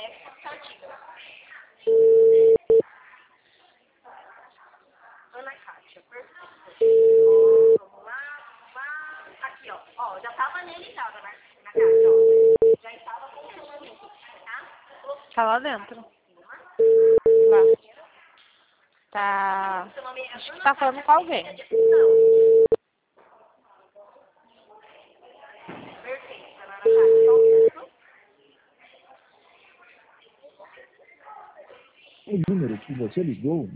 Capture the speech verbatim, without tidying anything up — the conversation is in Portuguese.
Ana Kátia, perfeito. Vamos lá, vamos lá. Aqui, ó. Ó, já tava nele já, na, na caixa, ó. Já estava funcionando aqui, tá? Tá lá dentro. Lá. Tá. Acho que tá falando com alguém. Perfeito, Ana Kátia, só um minuto. O número que você ligou